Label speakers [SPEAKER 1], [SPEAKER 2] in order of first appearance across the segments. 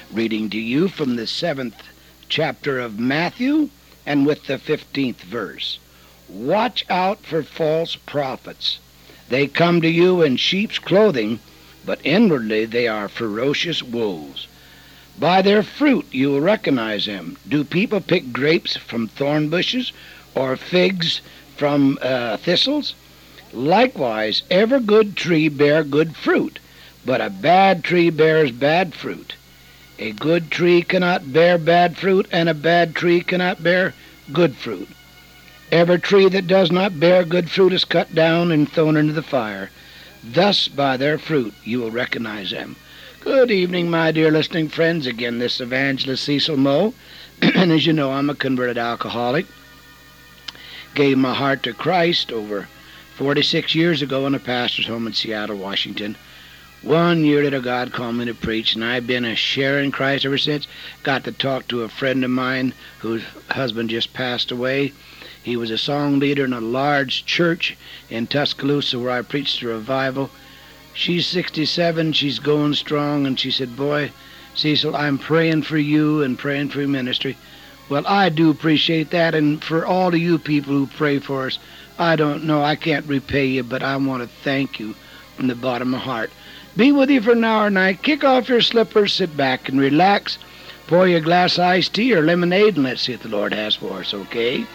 [SPEAKER 1] reading to you from the 7th chapter of Matthew and with the 15th verse. Watch out for false prophets. They come to you in sheep's clothing, but inwardly they are ferocious wolves. By their fruit you will recognize them. Do people pick grapes from thorn bushes or figs from thistles? Likewise, every good tree bears good fruit, but a bad tree bears bad fruit. A good tree cannot bear bad fruit, and a bad tree cannot bear good fruit. Every tree that does not bear good fruit is cut down and thrown into the fire. Thus by their fruit you will recognize them. Good evening, my dear listening friends. Again, this evangelist Cecil Moe. And as you know, I'm a converted alcoholic. Gave my heart to Christ over 46 years ago in a pastor's home in Seattle, Washington. 1 year did God call me to preach, and I've been a sharer in Christ ever since. Got to talk to a friend of mine whose husband just passed away. He was a song leader in a large church in Tuscaloosa where I preached a revival. She's 67, she's going strong, and she said, "Boy, Cecil, I'm praying for you and praying for your ministry." Well, I do appreciate that, and for all of you people who pray for us, I don't know, I can't repay you, but I want to thank you from the bottom of my heart. Be with you for an hour tonight. Kick off your slippers, sit back and relax. Pour you a glass of iced tea or lemonade, and let's see what the Lord has for us, okay?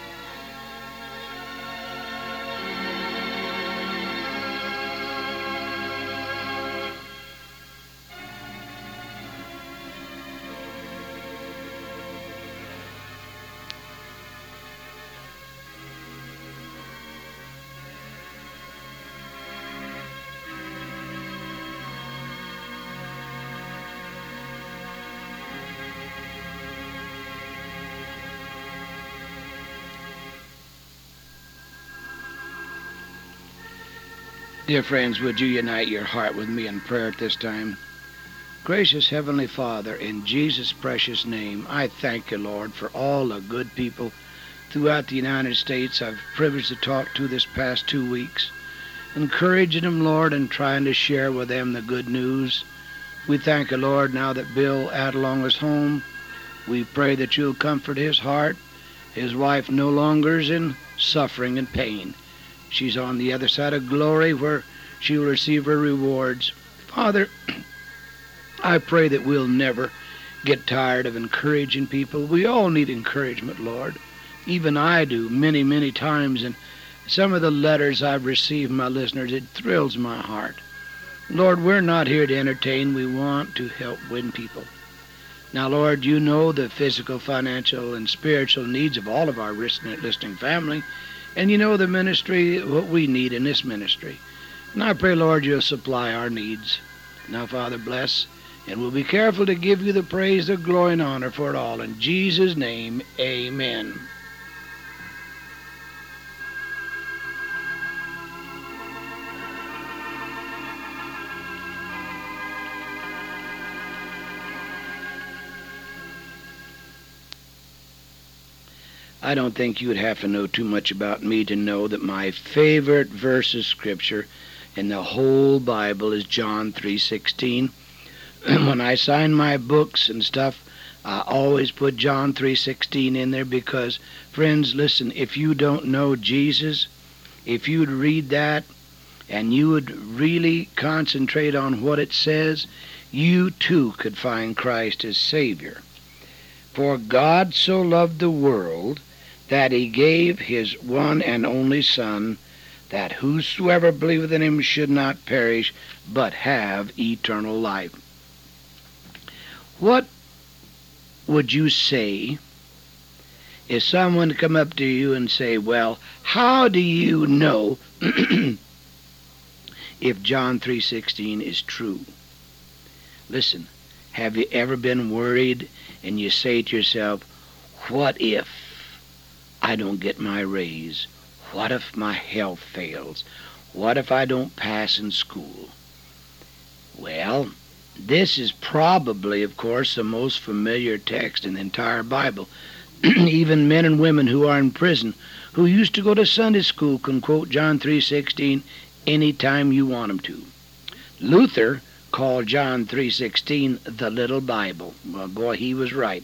[SPEAKER 1] Dear friends, would you unite your heart with me in prayer at this time? Gracious Heavenly Father, in Jesus' precious name, I thank you, Lord, for all the good people throughout the United States I've privileged to talk to this past 2 weeks, encouraging them, Lord, and trying to share with them the good news. We thank you, Lord, now that Bill Adelong is home. We pray that you'll comfort his heart. His wife no longer is in suffering and pain. She's on the other side of glory where she will receive her rewards. Father, I pray that we'll never get tired of encouraging people. We all need encouragement, Lord. Even I do many, many times. And some of the letters I've received from my listeners, it thrills my heart. Lord, we're not here to entertain. We want to help win people. Now, Lord, you know the physical, financial, and spiritual needs of all of our listening family. And you know the ministry, what we need in this ministry. And I pray, Lord, you'll supply our needs. Now, Father, bless, and we'll be careful to give you the praise, the glory, and honor for it all. In Jesus' name, amen. I don't think you would have to know too much about me to know that my favorite verse of Scripture in the whole Bible is John 3:16. When I sign my books and stuff, I always put John 3:16 in there because, friends, listen, if you don't know Jesus, if you'd read that and you would really concentrate on what it says, you too could find Christ as Savior. For God so loved the world that he gave his one and only Son, that whosoever believeth in him should not perish, but have eternal life. What would you say if someone come up to you and say, "Well, how do you know if John 3:16 is true?" Listen, have you ever been worried and you say to yourself, "What if I don't get my raise? What if my health fails? What if I don't pass in school?" Well, this is probably, of course, the most familiar text in the entire Bible. Even men and women who are in prison, who used to go to Sunday school, can quote John 3:16 anytime you want them to. Luther called John 3:16 the Little Bible. Well, boy, he was right.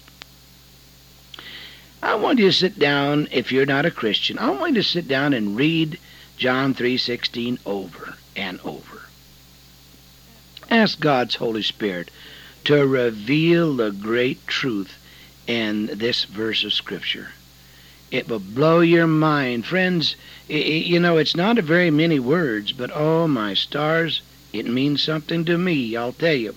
[SPEAKER 1] I want you to sit down, if you're not a Christian, I want you to sit down and read John 3:16 over and over. Ask God's Holy Spirit to reveal the great truth in this verse of Scripture. It will blow your mind. Friends, it's not a very many words, but oh my stars, it means something to me, I'll tell you.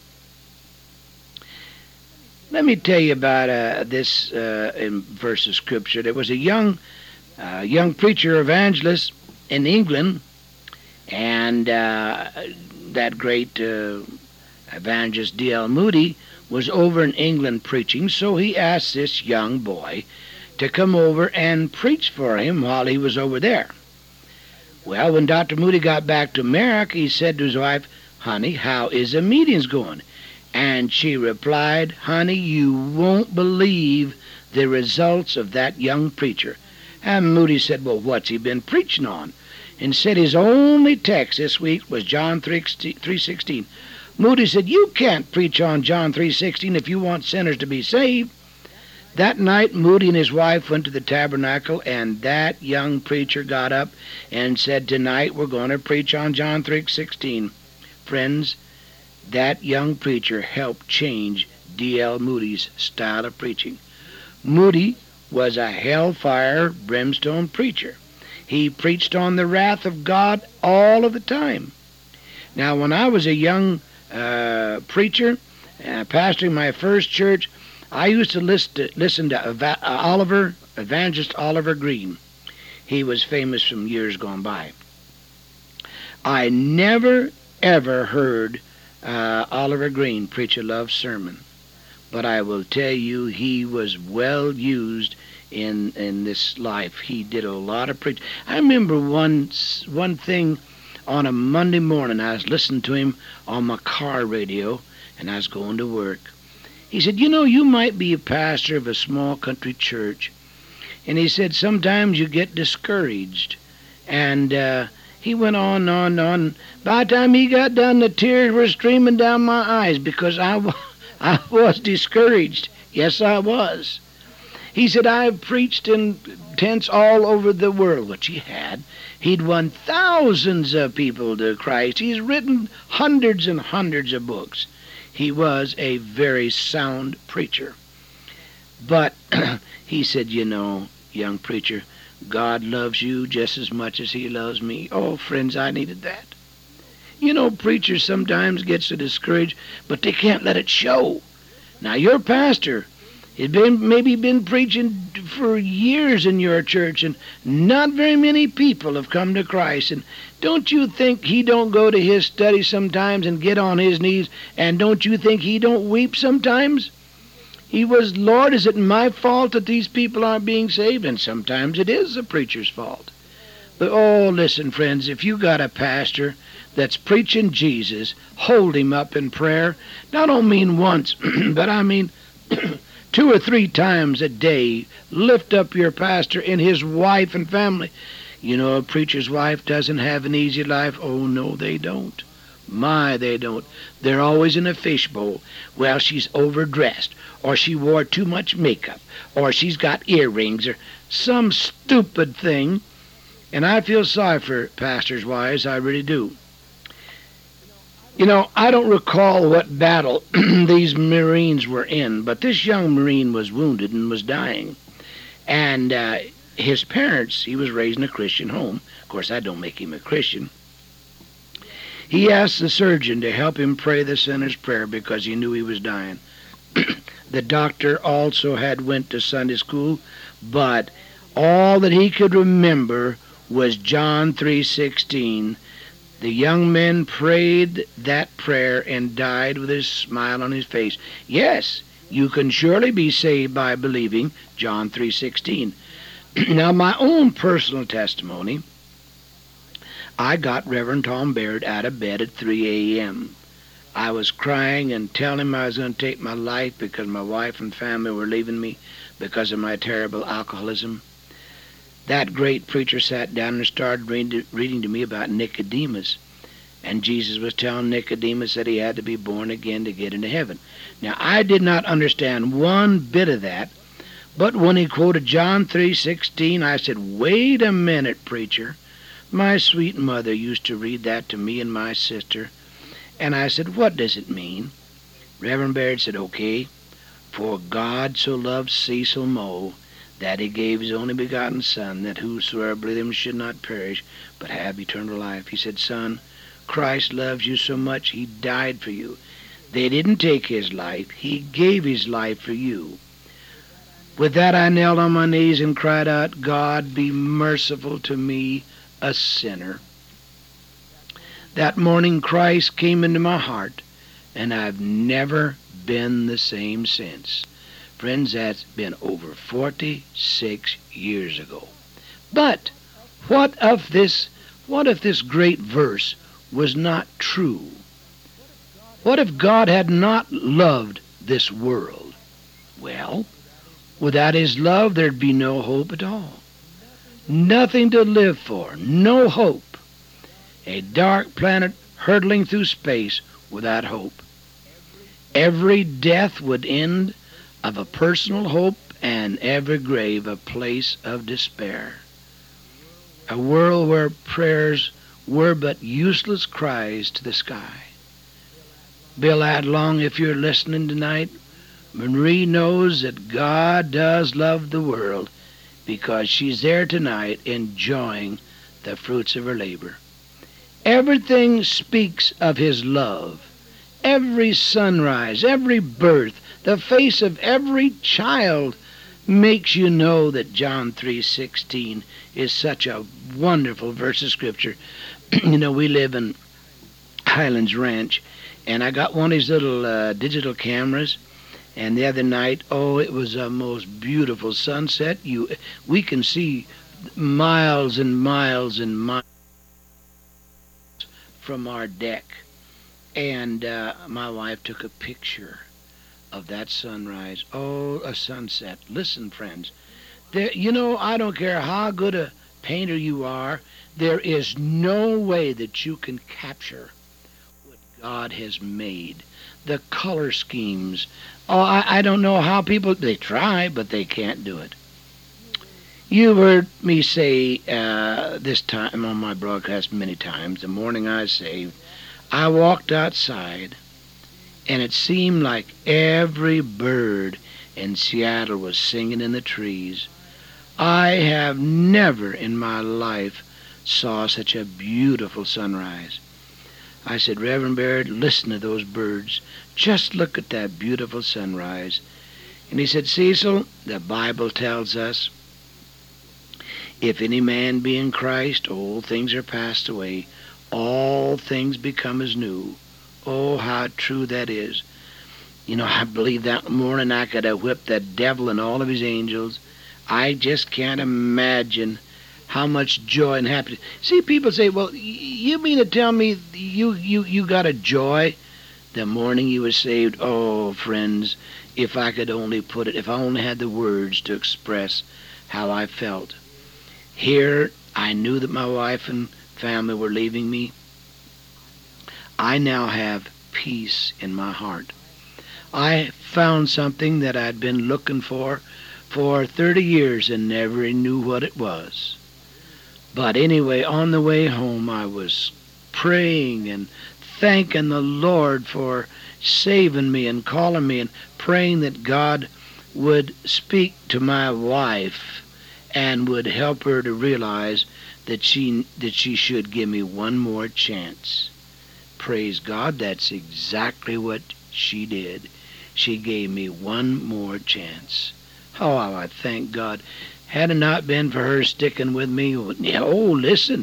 [SPEAKER 1] Let me tell you about this verse of Scripture. There was a young preacher evangelist in England, and that great evangelist D.L. Moody was over in England preaching, so he asked this young boy to come over and preach for him while he was over there. Well, when Dr. Moody got back to America, he said to his wife, "Honey, how is the meetings going?" And she replied, "Honey, you won't believe the results of that young preacher." And Moody said, "Well, what's he been preaching on?" And said his only text this week was John 3:16. Moody said, "You can't preach on John 3:16 if you want sinners to be saved." That night, Moody and his wife went to the tabernacle, and that young preacher got up and said, "Tonight we're going to preach on John 3:16. Friends, that young preacher helped change D.L. Moody's style of preaching. Moody was a hellfire, brimstone preacher. He preached on the wrath of God all of the time. Now, when I was a young preacher, pastoring my first church, I used to listen to Evangelist Oliver Green. He was famous from years gone by. I never, ever heard Oliver Green preach a love sermon, but I will tell you he was well used in this life. He did a lot of preaching. I remember one thing on a Monday morning. I was listening to him on my car radio, and I was going to work. He said, "You might be a pastor of a small country church." And he said, "Sometimes you get discouraged." And he went on. By the time he got done, the tears were streaming down my eyes because I was discouraged. Yes, I was. He said, "I've preached in tents all over the world," which he had. He'd won thousands of people to Christ. He's written hundreds and hundreds of books. He was a very sound preacher. But he said, "Young preacher, God loves you just as much as he loves me." Oh, friends, I needed that. Preachers sometimes get so discouraged, but they can't let it show. Now, your pastor has maybe been preaching for years in your church, and not very many people have come to Christ. And don't you think he don't go to his study sometimes and get on his knees? And don't you think he don't weep sometimes? He was, "Lord, is it my fault that these people aren't being saved?" And sometimes it is the preacher's fault. But oh, listen, friends, if you got a pastor that's preaching Jesus, hold him up in prayer. Now, I don't mean once, but I mean 2 or 3 times a day. Lift up your pastor and his wife and family. A preacher's wife doesn't have an easy life. Oh, no, they don't. My, they don't. They're always in a fishbowl. Well, she's overdressed, or she wore too much makeup, or she's got earrings, or some stupid thing. And I feel sorry for pastors' wives, I really do. I don't recall what battle these Marines were in, but this young Marine was wounded and was dying. And his parents, he was raised in a Christian home. Of course, that don't make him a Christian. He asked the surgeon to help him pray the sinner's prayer because he knew he was dying. The doctor also had went to Sunday school, but all that he could remember was John 3:16. The young man prayed that prayer and died with a smile on his face. Yes, you can surely be saved by believing John 3:16. Now, my own personal testimony, I got Reverend Tom Baird out of bed at 3 a.m. I was crying and telling him I was going to take my life because my wife and family were leaving me because of my terrible alcoholism. That great preacher sat down and started reading to me about Nicodemus. And Jesus was telling Nicodemus that he had to be born again to get into heaven. Now, I did not understand one bit of that, but when he quoted John 3:16, I said, wait a minute, preacher. My sweet mother used to read that to me and my sister. And I said, what does it mean? Reverend Baird said, okay. For God so loved Cecil Moe that he gave his only begotten Son, that whosoever believeth him should not perish, but have eternal life. He said, son, Christ loves you so much, he died for you. They didn't take his life, he gave his life for you. With that, I knelt on my knees and cried out, God, be merciful to me, a sinner. That morning, Christ came into my heart, and I've never been the same since. Friends, that's been over 46 years ago. But what if this great verse was not true? What if God had not loved this world? Well, without his love, there'd be no hope at all. Nothing to live for, no hope. A dark planet hurtling through space without hope. Every death would end of a personal hope, and every grave a place of despair. A world where prayers were but useless cries to the sky. Bill Adlong, if you're listening tonight, Marie knows that God does love the world, because she's there tonight enjoying the fruits of her labor. Everything speaks of his love. Every sunrise, every birth, the face of every child makes you know that John 3:16 is such a wonderful verse of Scripture. You know, we live in Highlands Ranch, and I got one of these little digital cameras. And the other night, it was a most beautiful sunset. We can see miles and miles and miles from our deck. And my wife took a picture of that sunrise. Oh, a sunset. Listen, friends. I don't care how good a painter you are, there is no way that you can capture what God has made. The color schemes. I don't know how they try, but they can't do it. You've heard me say this time on my broadcast many times, the morning I was saved, I walked outside, and it seemed like every bird in Seattle was singing in the trees. I have never in my life saw such a beautiful sunrise. I said, Reverend Baird, listen to those birds. Just look at that beautiful sunrise. And he said, Cecil, the Bible tells us, if any man be in Christ, old things are passed away. All things become as new. Oh, how true that is. I believe that morning I could have whipped that devil and all of his angels. I just can't imagine how much joy and happiness. See, people say, well, you mean to tell me you got a joy the morning you were saved? Oh, friends, if I could only put it, if I only had the words to express how I felt. Here, I knew that my wife and family were leaving me. I now have peace in my heart. I found something that I'd been looking for 30 years and never knew what it was. But anyway, on the way home, I was praying and thanking the Lord for saving me and calling me and praying that God would speak to my wife and would help her to realize that she should give me one more chance. Praise God, that's exactly what she did. She gave me one more chance. Oh, I thank God. Had it not been for her sticking with me, listen.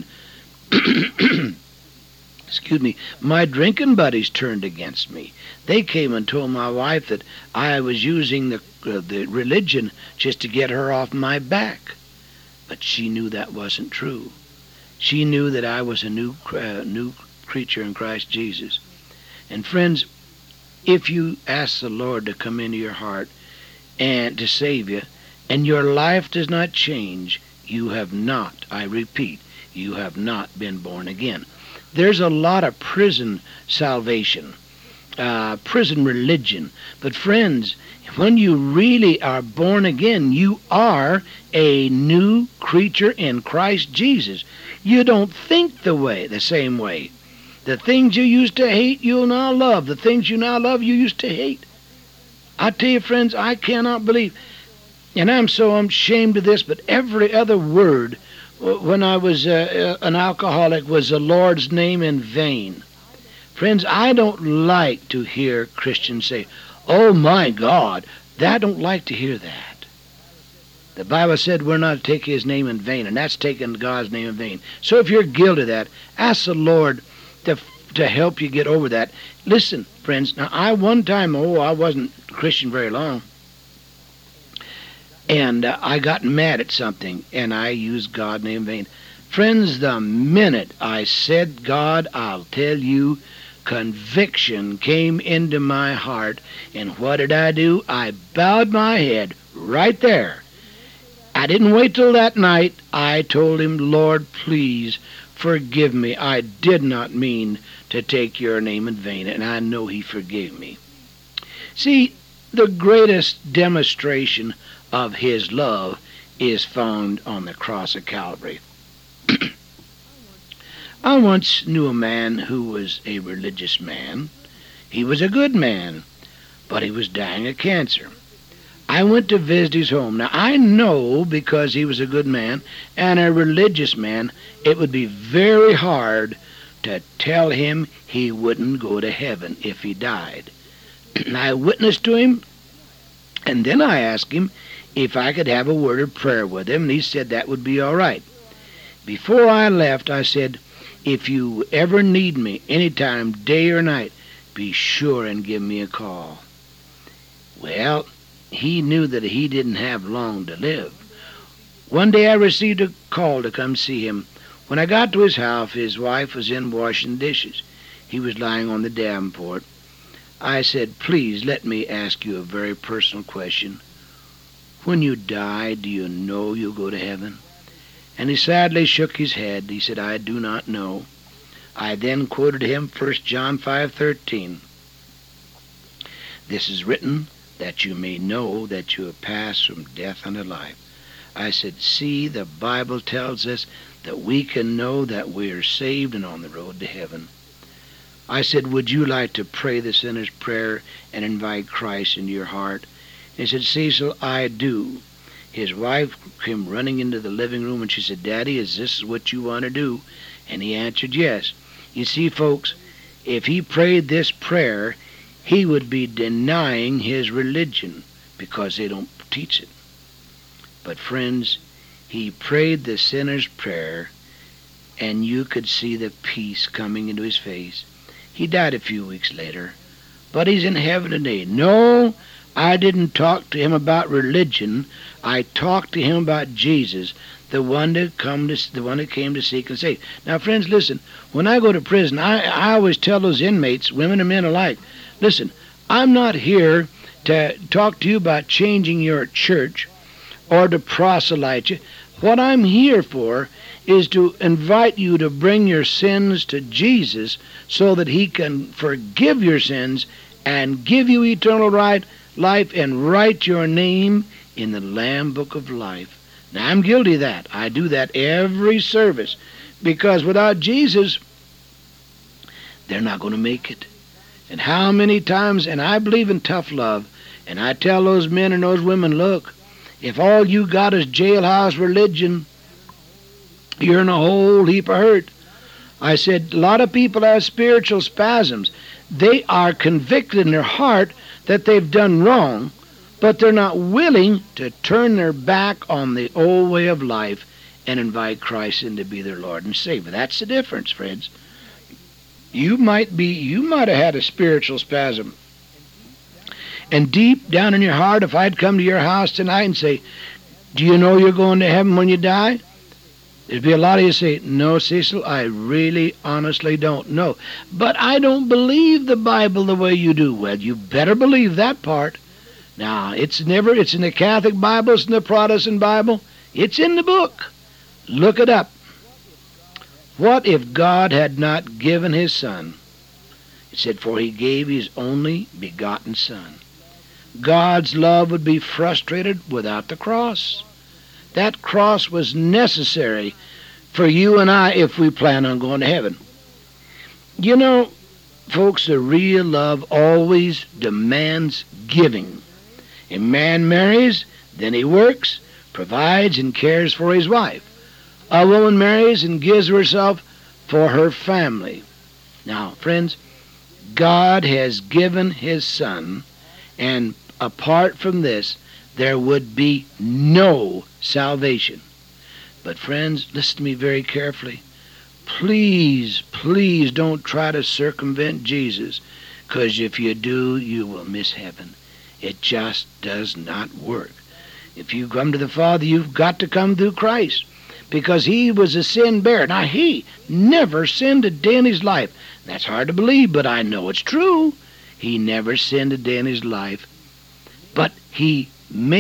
[SPEAKER 1] Excuse me, my drinking buddies turned against me. They came and told my wife that I was using the religion just to get her off my back. But she knew that wasn't true. She knew that I was a new creature in Christ Jesus. And friends, if you ask the Lord to come into your heart and to save you, and your life does not change, you have not, I repeat, you have not been born again. There's a lot of prison salvation, prison religion. But friends, when you really are born again, you are a new creature in Christ Jesus. You don't think the same way. The things you used to hate, you'll now love. The things you now love, you used to hate. I tell you, friends, I cannot believe, and I'm so ashamed of this, but every other word when I was an alcoholic was the Lord's name in vain. Friends, I don't like to hear Christians say, "Oh my God," I don't like to hear that. The Bible said we're not to take His name in vain, and that's taking God's name in vain. So if you're guilty of that, ask the Lord to help you get over that. Listen, friends, now I wasn't a Christian very long, and I got mad at something, and I used God's name in vain. Friends, the minute I said God, I'll tell you, conviction came into my heart, and what did I do? I bowed my head right there. I didn't wait till that night. I told Him, "Lord, please forgive me. I did not mean to take your name in vain," and I know He forgave me. See, the greatest demonstration of His love is found on the cross of Calvary. I once knew a man who was a religious man. He was a good man, but he was dying of cancer. I went to visit his home. Now, I know because he was a good man and a religious man, it would be very hard to tell him he wouldn't go to heaven if he died. I witnessed to him, and then I asked him if I could have a word of prayer with him, and he said that would be all right. Before I left, I said, "If you ever need me anytime, day or night, be sure and give me a call." Well, he knew that he didn't have long to live. One day I received a call to come see him. When I got to his house, his wife was in washing dishes. He was lying on the davenport. I said, "Please let me ask you a very personal question. When you die, do you know you'll go to heaven?" And he sadly shook his head. He said, "I do not know." I then quoted him 1 John 5:13. "This is written that you may know that you have passed from death unto life." I said, "See, the Bible tells us that we can know that we are saved and on the road to heaven." I said, "Would you like to pray the sinner's prayer and invite Christ into your heart?" He said, "Cecil, I do." His wife came running into the living room and she said, "Daddy, is this what you want to do?" And he answered, "Yes." You see, folks, if he prayed this prayer, he would be denying his religion because they don't teach it. But friends, he prayed the sinner's prayer, and you could see the peace coming into his face. He died a few weeks later, but he's in heaven today. No, I didn't talk to him about religion. I talked to him about Jesus, the one that came to seek and save. Now, friends, listen. When I go to prison, I always tell those inmates, women and men alike, listen, I'm not here to talk to you about changing your church or to proselyte you. What I'm here for is to invite you to bring your sins to Jesus so that He can forgive your sins and give you eternal life and write your name in the Lamb Book of Life. Now, I'm guilty of that. I do that every service because without Jesus, they're not going to make it. And how many times, and I believe in tough love, and I tell those men and those women, look, if all you got is jailhouse religion, you're in a whole heap of hurt. I said, a lot of people have spiritual spasms. They are convicted in their heart that they've done wrong, but they're not willing to turn their back on the old way of life and invite Christ in to be their Lord and Savior. That's the difference, friends. You might have had a spiritual spasm. And deep down in your heart, if I'd come to your house tonight and say, "Do you know you're going to heaven when you die?" There'd be a lot of you say, "No, Cecil, I really honestly don't know. But I don't believe the Bible the way you do." Well, you better believe that part. Now, it's in the Catholic Bible, it's in the Protestant Bible, it's in the book. Look it up. What if God had not given his Son? It said, for he gave his only begotten Son. God's love would be frustrated without the cross. That cross was necessary for you and I if we plan on going to heaven. You know, folks, the real love always demands giving. A man marries, then he works, provides, and cares for his wife. A woman marries and gives herself for her family. Now, friends, God has given his Son, and apart from this, there would be no salvation. But friends, listen to me very carefully. Please, please don't try to circumvent Jesus, because if you do, you will miss heaven. It just does not work. If you come to the Father, you've got to come through Christ, because he was a sin bearer. Now, he never sinned a day in his life. That's hard to believe, but I know it's true. He never sinned a day in his life. But he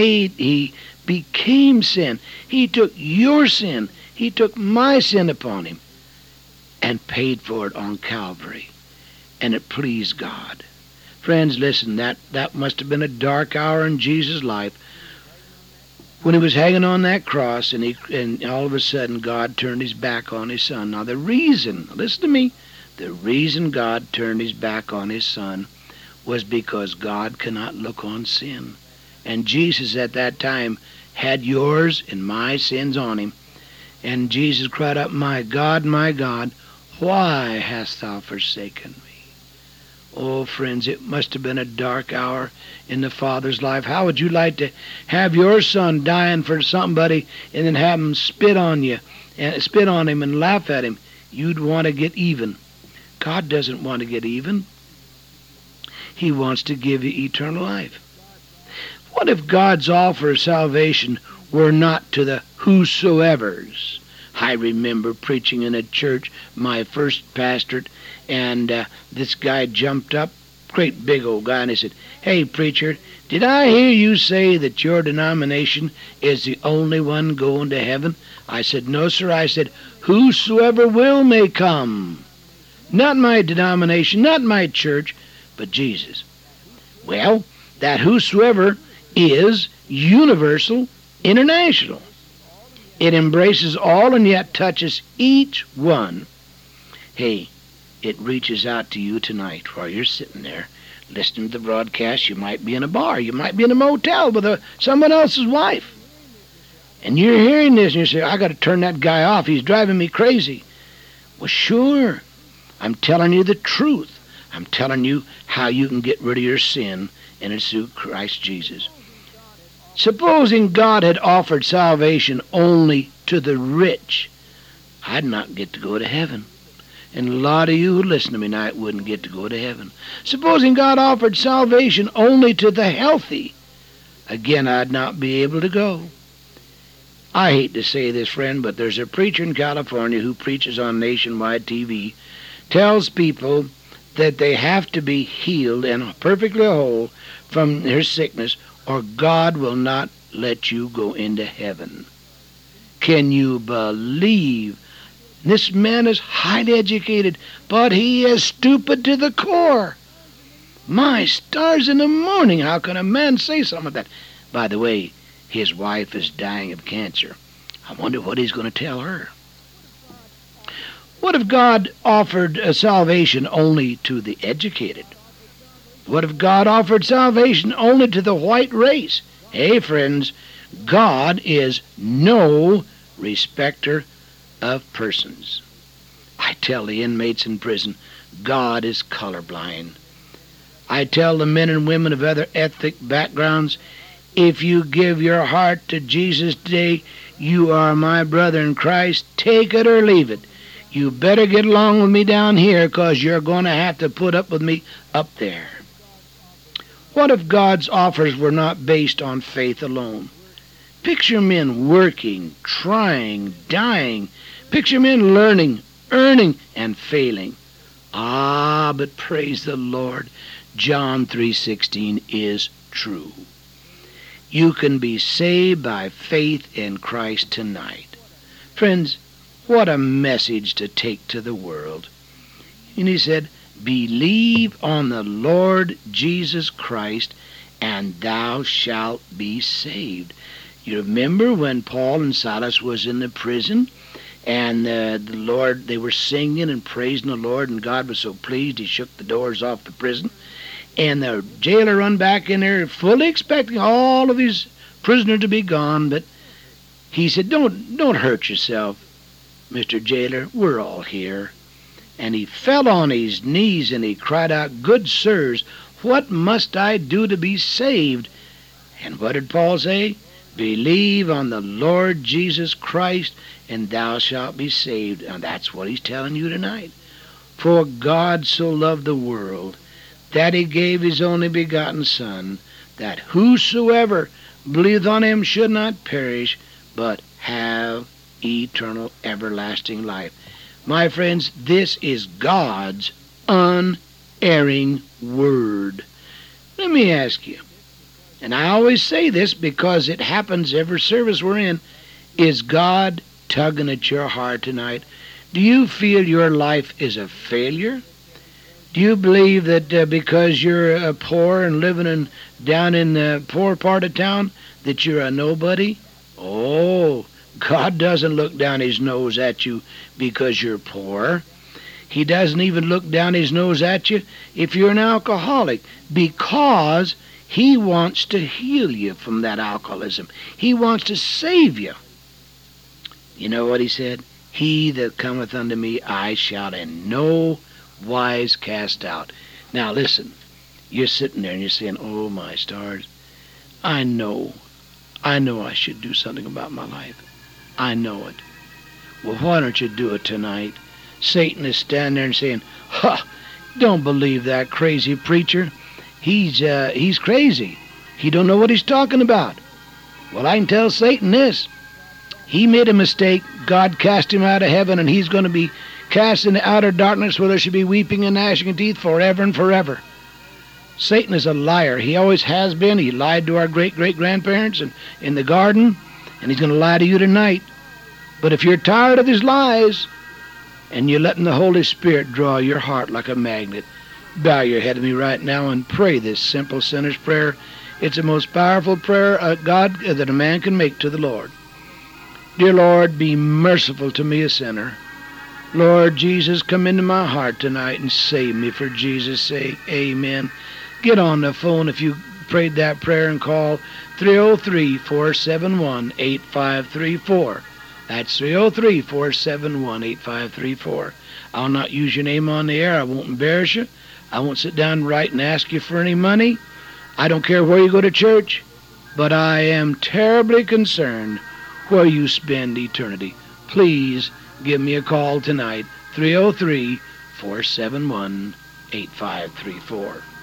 [SPEAKER 1] became sin. He took your sin. He took my sin upon him and paid for it on Calvary. And it pleased God. Friends, listen, that must have been a dark hour in Jesus' life when he was hanging on that cross, and all of a sudden God turned his back on his Son. Now the reason, listen to me, the reason God turned his back on his Son was because God cannot look on sin. And Jesus at that time had yours and my sins on him. And Jesus cried out, my God, why hast thou forsaken me? Oh, friends, it must have been a dark hour in the Father's life. How would you like to have your son dying for somebody and then have him spit on you, and spit on him and laugh at him? You'd want to get even. God doesn't want to get even. He wants to give you eternal life. What if God's offer of salvation were not to the whosoevers? I remember preaching in a church, my first pastorate, and this guy jumped up, great big old guy, and he said, hey, preacher, did I hear you say that your denomination is the only one going to heaven? I said, no, sir. I said, whosoever will may come. Not my denomination, not my church, but Jesus. Well, that whosoever is universal, international. It embraces all and yet touches each one. Hey, it reaches out to you tonight while you're sitting there listening to the broadcast. You might be in a bar. You might be in a motel with someone else's wife. And you're hearing this and you say, I got to turn that guy off. He's driving me crazy. Well, sure. I'm telling you the truth. I'm telling you how you can get rid of your sin, and it's through Christ Jesus. Supposing God had offered salvation only to the rich, I'd not get to go to heaven. And a lot of you who listen to me tonight wouldn't get to go to heaven. Supposing God offered salvation only to the healthy, again, I'd not be able to go. I hate to say this, friend, but there's a preacher in California who preaches on nationwide TV, tells people that they have to be healed and perfectly whole from their sickness, or God will not let you go into heaven. Can you believe? This man is highly educated, but he is stupid to the core. My stars in the morning, how can a man say something like that? By the way, his wife is dying of cancer. I wonder what he's going to tell her. What if God offered salvation only to the educated? What if God offered salvation only to the white race? Hey, friends, God is no respecter of persons. I tell the inmates in prison, God is colorblind. I tell the men and women of other ethnic backgrounds, if you give your heart to Jesus today, you are my brother in Christ. Take it or leave it. You better get along with me down here, because you're going to have to put up with me up there. What if God's offers were not based on faith alone? Picture men working, trying, dying. Picture men learning, earning, and failing. But praise the Lord, John 3:16 is true. You can be saved by faith in Christ tonight. Friends, What a message to take to the world. And he said, believe on the Lord Jesus Christ, and thou shalt be saved. You remember when Paul and Silas was in the prison, and the Lord, they were singing and praising the Lord, and God was so pleased he shook the doors off the prison, and the jailer run back in there fully expecting all of his prisoners to be gone, but he said, don't hurt yourself, Mr. Jailer, we're all here. And he fell on his knees and he cried out, good sirs, what must I do to be saved? And what did Paul say? Believe on the Lord Jesus Christ, and thou shalt be saved. And that's what he's telling you tonight. For God so loved the world, that he gave his only begotten Son, that whosoever believeth on him should not perish, but have eternal everlasting life. My friends, this is God's unerring word. Let me ask you, and I always say this because it happens every service we're in, is God tugging at your heart tonight? Do you feel your life is a failure? Do you believe that because you're poor and living down in the poor part of town that you're a nobody? Oh, God doesn't look down his nose at you because you're poor. He doesn't even look down his nose at you if you're an alcoholic, because he wants to heal you from that alcoholism. He wants to save you. You know what he said? He that cometh unto me I shall in no wise cast out. Now listen, you're sitting there and you're saying, oh my stars, I know I should do something about my life. I know it. Well, why don't you do it tonight? Satan is standing there and saying, don't believe that crazy preacher. He's crazy. He don't know what he's talking about. Well, I can tell Satan this. He made a mistake. God cast him out of heaven, and he's going to be cast in the outer darkness where there should be weeping and gnashing of teeth forever and forever. Satan is a liar. He always has been. He lied to our great-great-grandparents in the garden, and he's going to lie to you tonight. But if you're tired of his lies, and you're letting the Holy Spirit draw your heart like a magnet, bow your head to me right now and pray this simple sinner's prayer. It's the most powerful prayer that a man can make to the Lord. Dear Lord, be merciful to me, a sinner. Lord Jesus, come into my heart tonight and save me for Jesus' sake. Amen. Get on the phone if you prayed that prayer and call 303-471-8534. That's 303-471-8534. I'll not use your name on the air. I won't embarrass you. I won't sit down and write and ask you for any money. I don't care where you go to church, but I am terribly concerned where you spend eternity. Please give me a call tonight, 303-471-8534.